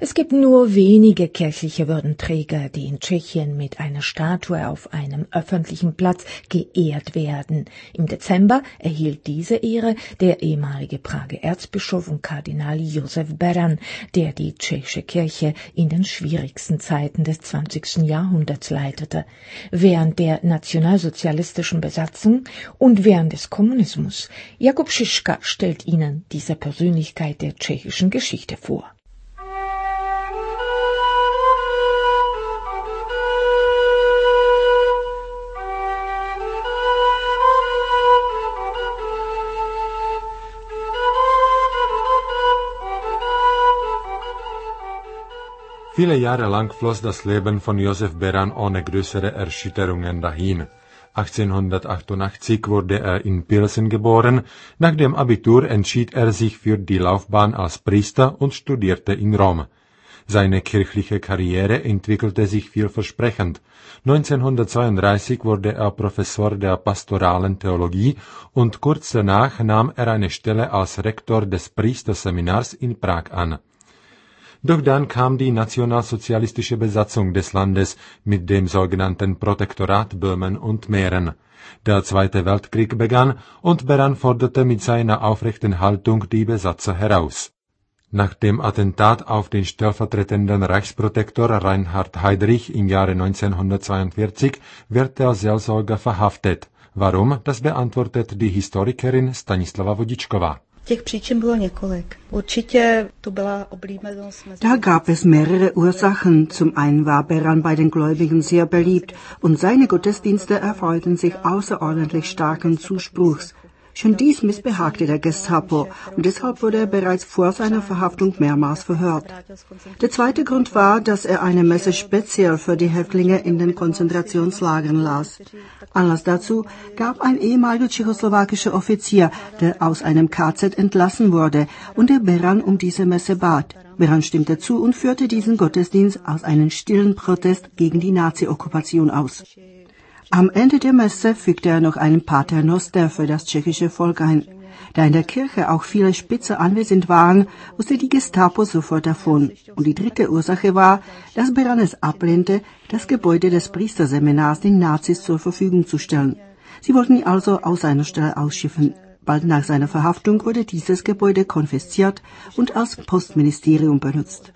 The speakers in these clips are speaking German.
Es gibt nur wenige kirchliche Würdenträger, die in Tschechien mit einer Statue auf einem öffentlichen Platz geehrt werden. Im Dezember erhielt diese Ehre der ehemalige Prager Erzbischof und Kardinal Josef Beran, der die tschechische Kirche in den schwierigsten Zeiten des 20. Jahrhunderts leitete. Während der nationalsozialistischen Besatzung und während des Kommunismus. Jakub Šiška stellt Ihnen diese Persönlichkeit der tschechischen Geschichte vor. Viele Jahre lang floss das Leben von Josef Beran ohne größere Erschütterungen dahin. 1888 wurde er in Pilsen geboren. Nach dem Abitur entschied er sich für die Laufbahn als Priester und studierte in Rom. Seine kirchliche Karriere entwickelte sich vielversprechend. 1932 wurde er Professor der pastoralen Theologie und kurz danach nahm er eine Stelle als Rektor des Priesterseminars in Prag an. Doch dann kam die nationalsozialistische Besatzung des Landes mit dem sogenannten Protektorat Böhmen und Mähren. Der Zweite Weltkrieg begann und Beran forderte mit seiner aufrechten Haltung die Besatzer heraus. Nach dem Attentat auf den stellvertretenden Reichsprotektor Reinhard Heydrich im Jahre 1942 wird der Seelsorger verhaftet. Warum? Das beantwortet die Historikerin Stanislava Vodičková. Da gab es mehrere Ursachen. Zum einen war Beran bei den Gläubigen sehr beliebt und seine Gottesdienste erfreuten sich außerordentlich starken Zuspruchs. Schon dies missbehagte der Gestapo und deshalb wurde er bereits vor seiner Verhaftung mehrmals verhört. Der zweite Grund war, dass er eine Messe speziell für die Häftlinge in den Konzentrationslagern las. Anlass dazu gab ein ehemaliger tschechoslowakischer Offizier, der aus einem KZ entlassen wurde und der Beran um diese Messe bat. Beran stimmte zu und führte diesen Gottesdienst als einen stillen Protest gegen die Nazi-Okkupation aus. Am Ende der Messe fügte er noch einen Paternoster für das tschechische Volk ein. Da in der Kirche auch viele Spitze anwesend waren, wusste die Gestapo sofort davon. Und die dritte Ursache war, dass Beran es ablehnte, das Gebäude des Priesterseminars den Nazis zur Verfügung zu stellen. Sie wollten ihn also aus seiner Stelle ausschiffen. Bald nach seiner Verhaftung wurde dieses Gebäude konfisziert und als Postministerium benutzt.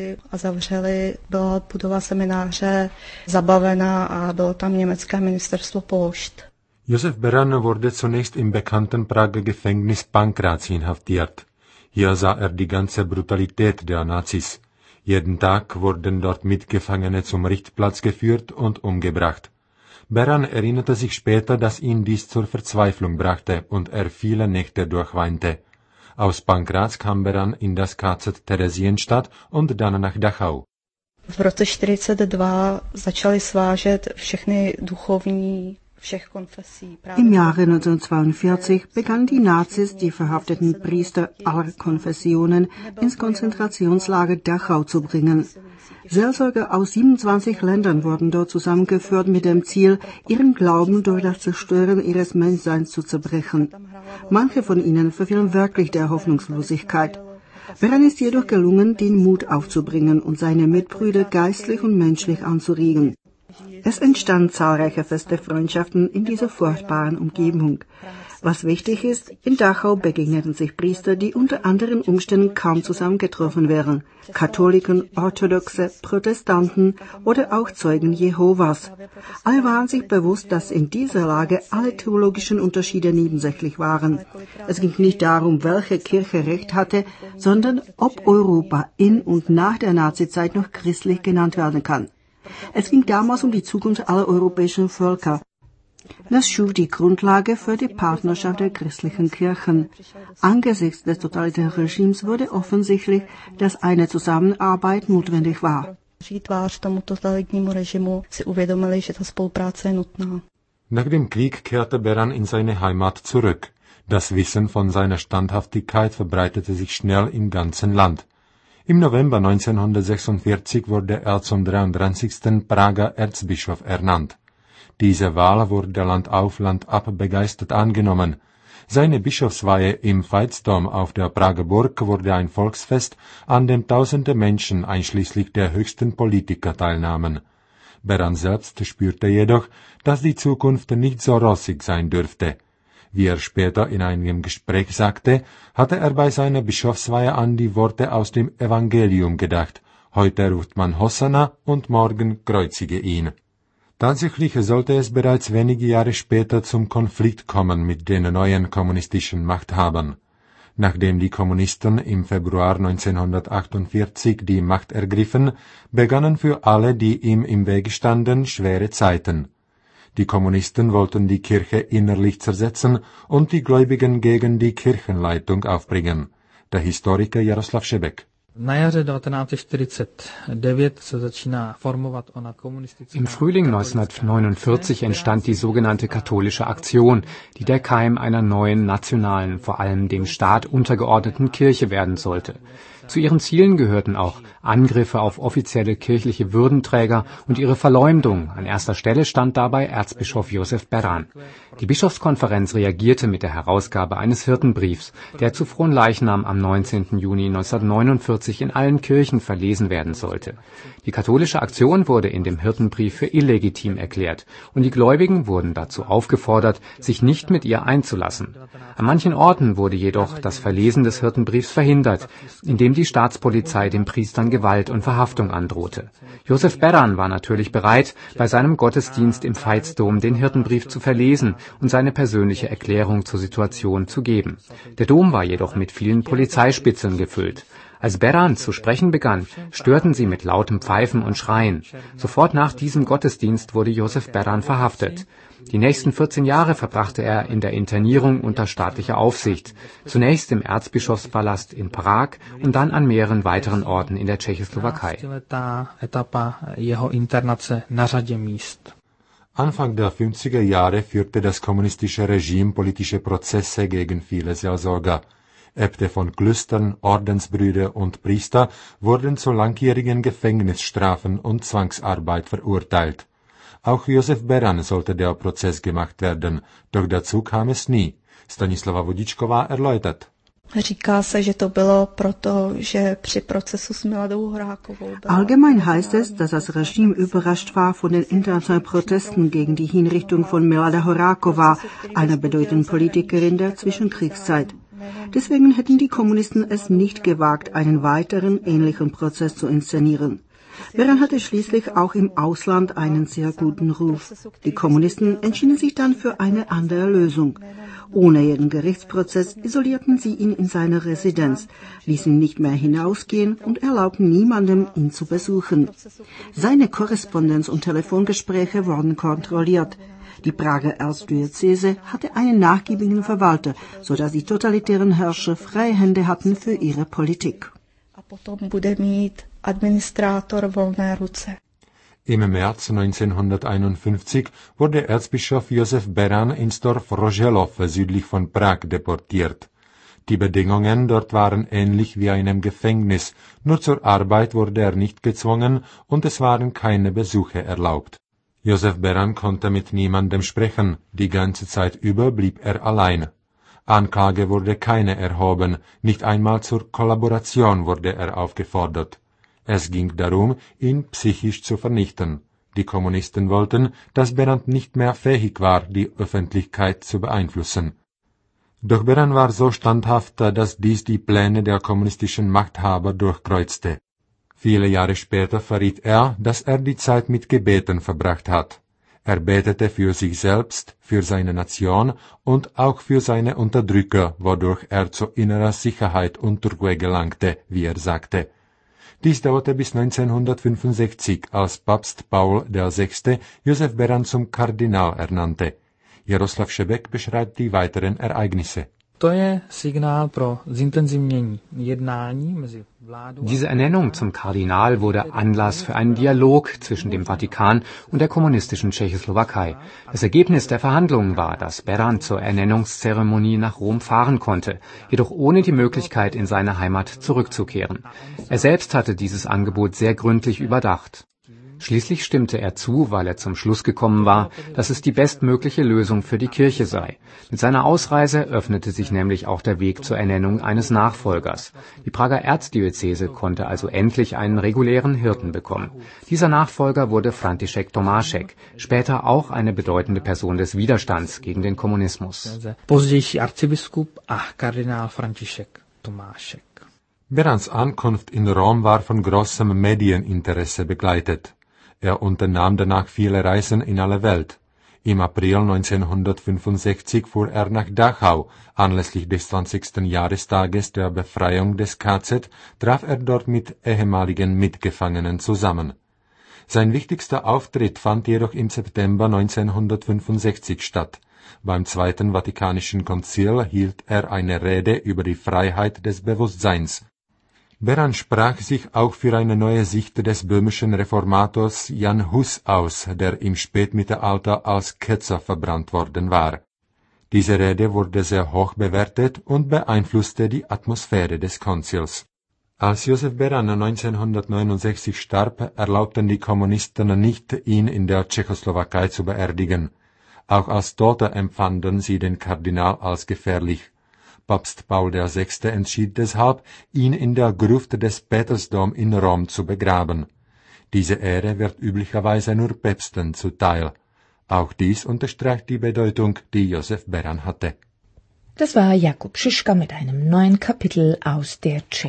Josef Beran wurde zunächst im bekannten Prager Gefängnis Pankráz inhaftiert. Hier sah er die ganze Brutalität der Nazis. Jeden Tag wurden dort Mitgefangene zum Richtplatz geführt und umgebracht. Beran erinnerte sich später, dass ihn dies zur Verzweiflung brachte und er viele Nächte durchweinte. Aus Pankráz kam Beran in das KZ Theresienstadt und dann nach Dachau. V roce 1942 začali svážet všechny duchovní všech konfesí. Im Jahre 1942 begannen die Nazis, die verhafteten Priester aller Konfessionen ins Konzentrationslager Dachau zu bringen. Seelsorger aus 27 Ländern wurden dort zusammengeführt mit dem Ziel, ihren Glauben durch das Zerstören ihres Menschseins zu zerbrechen. Manche von ihnen verfielen wirklich der Hoffnungslosigkeit. Beran ist jedoch gelungen, den Mut aufzubringen und seine Mitbrüder geistlich und menschlich anzuregen. Es entstanden zahlreiche feste Freundschaften in dieser furchtbaren Umgebung. Was wichtig ist, in Dachau begegneten sich Priester, die unter anderen Umständen kaum zusammengetroffen wären. Katholiken, Orthodoxe, Protestanten oder auch Zeugen Jehovas. Alle waren sich bewusst, dass in dieser Lage alle theologischen Unterschiede nebensächlich waren. Es ging nicht darum, welche Kirche Recht hatte, sondern ob Europa in und nach der Nazizeit noch christlich genannt werden kann. Es ging damals um die Zukunft aller europäischen Völker. Das schuf die Grundlage für die Partnerschaft der christlichen Kirchen. Angesichts des totalitären Regimes wurde offensichtlich, dass eine Zusammenarbeit notwendig war. Nach dem Krieg kehrte Beran in seine Heimat zurück. Das Wissen von seiner Standhaftigkeit verbreitete sich schnell im ganzen Land. Im November 1946 wurde er zum 33. Prager Erzbischof ernannt. Diese Wahl wurde Land auf Land ab begeistert angenommen. Seine Bischofsweihe im Veitsdom auf der Prager Burg wurde ein Volksfest, an dem tausende Menschen einschließlich der höchsten Politiker teilnahmen. Beran selbst spürte jedoch, dass die Zukunft nicht so rosig sein dürfte. Wie er später in einem Gespräch sagte, hatte er bei seiner Bischofsweihe an die Worte aus dem Evangelium gedacht: Heute ruft man Hosanna und morgen kreuzige ihn. Tatsächlich sollte es bereits wenige Jahre später zum Konflikt kommen mit den neuen kommunistischen Machthabern. Nachdem die Kommunisten im Februar 1948 die Macht ergriffen, begannen für alle, die ihm im Wege standen, schwere Zeiten. Die Kommunisten wollten die Kirche innerlich zersetzen und die Gläubigen gegen die Kirchenleitung aufbringen. Der Historiker Jaroslav Šebek. Im Frühling 1949 entstand die sogenannte Katholische Aktion, die der Keim einer neuen nationalen, vor allem dem Staat untergeordneten Kirche werden sollte. Zu ihren Zielen gehörten auch Angriffe auf offizielle kirchliche Würdenträger und ihre Verleumdung. An erster Stelle stand dabei Erzbischof Josef Beran. Die Bischofskonferenz reagierte mit der Herausgabe eines Hirtenbriefs, der zu Fronleichnam am 19. Juni 1949 in allen Kirchen verlesen werden sollte. Die katholische Aktion wurde in dem Hirtenbrief für illegitim erklärt und die Gläubigen wurden dazu aufgefordert, sich nicht mit ihr einzulassen. An manchen Orten wurde jedoch das Verlesen des Hirtenbriefs verhindert, indem die Staatspolizei den Priestern Gewalt und Verhaftung androhte. Josef Beran war natürlich bereit, bei seinem Gottesdienst im Veitsdom den Hirtenbrief zu verlesen und seine persönliche Erklärung zur Situation zu geben. Der Dom war jedoch mit vielen Polizeispitzeln gefüllt. Als Beran zu sprechen begann, störten sie mit lautem Pfeifen und Schreien. Sofort nach diesem Gottesdienst wurde Josef Beran verhaftet. Die nächsten 14 Jahre verbrachte er in der Internierung unter staatlicher Aufsicht, zunächst im Erzbischofspalast in Prag und dann an mehreren weiteren Orten in der Tschechoslowakei. Anfang der 50er Jahre führte das kommunistische Regime politische Prozesse gegen viele Seelsorger. Äbte von Klöstern, Ordensbrüder und Priester wurden zu langjährigen Gefängnisstrafen und Zwangsarbeit verurteilt. Auch Josef Beran sollte der Prozess gemacht werden, doch dazu kam es nie. Stanislava Vodičková erläutert. Allgemein heißt es, dass das Regime überrascht war von den internationalen Protesten gegen die Hinrichtung von Milada Horáková, einer bedeutenden Politikerin der Zwischenkriegszeit. Deswegen hätten die Kommunisten es nicht gewagt, einen weiteren ähnlichen Prozess zu inszenieren. Beran hatte schließlich auch im Ausland einen sehr guten Ruf. Die Kommunisten entschieden sich dann für eine andere Lösung. Ohne jeden Gerichtsprozess isolierten sie ihn in seiner Residenz, ließen ihn nicht mehr hinausgehen und erlaubten niemandem, ihn zu besuchen. Seine Korrespondenz und Telefongespräche wurden kontrolliert. Die Prager Erzdiözese hatte einen nachgiebigen Verwalter, sodass die totalitären Herrscher freie Hände hatten für ihre Politik. Im März 1951 wurde Erzbischof Josef Beran ins Dorf Roželov südlich von Prag deportiert. Die Bedingungen dort waren ähnlich wie einem Gefängnis, nur zur Arbeit wurde er nicht gezwungen und es waren keine Besuche erlaubt. Josef Beran konnte mit niemandem sprechen, die ganze Zeit über blieb er allein. Anklage wurde keine erhoben, nicht einmal zur Kollaboration wurde er aufgefordert. Es ging darum, ihn psychisch zu vernichten. Die Kommunisten wollten, dass Beran nicht mehr fähig war, die Öffentlichkeit zu beeinflussen. Doch Beran war so standhaft, dass dies die Pläne der kommunistischen Machthaber durchkreuzte. Viele Jahre später verriet er, dass er die Zeit mit Gebeten verbracht hat. Er betete für sich selbst, für seine Nation und auch für seine Unterdrücker, wodurch er zu innerer Sicherheit und Ruhe gelangte, wie er sagte. Dies dauerte bis 1965, als Papst Paul VI. Josef Beran zum Kardinal ernannte. Jaroslav Šebek beschreibt die weiteren Ereignisse. Diese Ernennung zum Kardinal wurde Anlass für einen Dialog zwischen dem Vatikan und der kommunistischen Tschechoslowakei. Das Ergebnis der Verhandlungen war, dass Beran zur Ernennungszeremonie nach Rom fahren konnte, jedoch ohne die Möglichkeit, in seine Heimat zurückzukehren. Er selbst hatte dieses Angebot sehr gründlich überdacht. Schließlich stimmte er zu, weil er zum Schluss gekommen war, dass es die bestmögliche Lösung für die Kirche sei. Mit seiner Ausreise öffnete sich nämlich auch der Weg zur Ernennung eines Nachfolgers. Die Prager Erzdiözese konnte also endlich einen regulären Hirten bekommen. Dieser Nachfolger wurde František Tomášek, später auch eine bedeutende Person des Widerstands gegen den Kommunismus. Pozdější arcibiskup a kardinál František Tomášek. Berans Ankunft in Rom war von großem Medieninteresse begleitet. Er unternahm danach viele Reisen in alle Welt. Im April 1965 fuhr er nach Dachau. Anlässlich des 20. Jahrestages der Befreiung des KZ traf er dort mit ehemaligen Mitgefangenen zusammen. Sein wichtigster Auftritt fand jedoch im September 1965 statt. Beim Zweiten Vatikanischen Konzil hielt er eine Rede über die Freiheit des Bewusstseins. Beran sprach sich auch für eine neue Sicht des böhmischen Reformators Jan Hus aus, der im Spätmittelalter als Ketzer verbrannt worden war. Diese Rede wurde sehr hoch bewertet und beeinflusste die Atmosphäre des Konzils. Als Josef Beran 1969 starb, erlaubten die Kommunisten nicht, ihn in der Tschechoslowakei zu beerdigen. Auch als Toter empfanden sie den Kardinal als gefährlich. Papst Paul VI. Entschied deshalb, ihn in der Gruft des Petersdom in Rom zu begraben. Diese Ehre wird üblicherweise nur Päpsten zuteil. Auch dies unterstreicht die Bedeutung, die Josef Beran hatte. Das war Jakub Schischka mit einem neuen Kapitel aus der